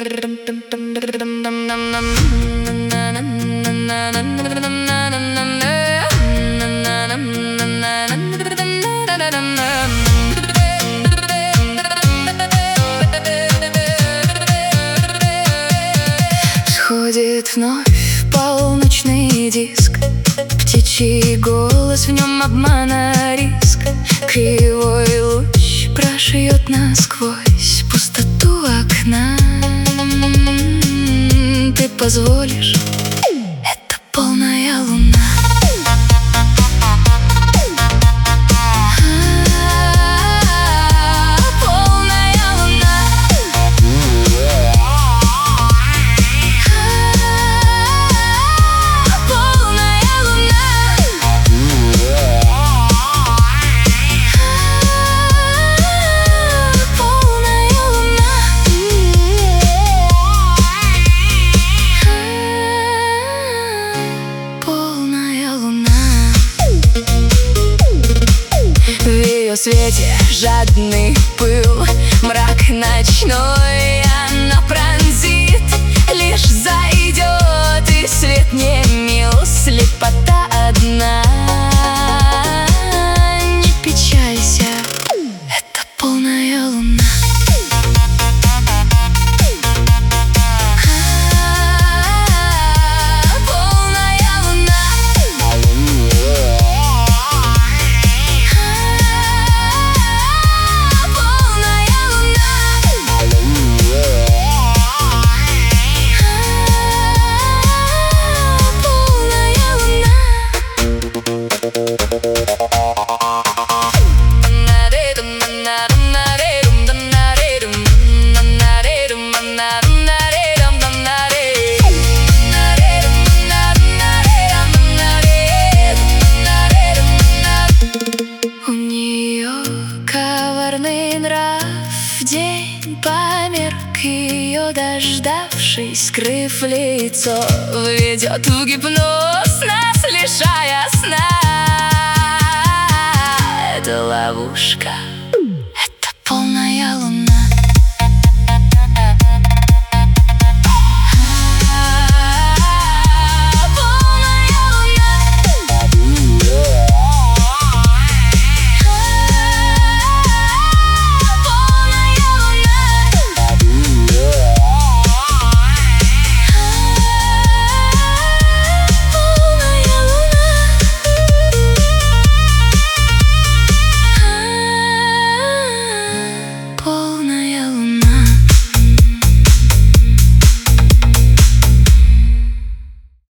Сходит вновь полночный диск, птичий голос, в нем обмана риск. Кривой луч прошьет насквозь пустоту окна. Ты позволишь? Это полная луна. В свете жадный пыл, мрак ночной она пронзит. Лишь зайдет, и свет не мил, слепота одна. Не печалься, это полная луна. У нее коварный нрав, день померк, ее дождавшись, скрыв лицо, введет в гипноз, нас лишая сна. Это ловушка.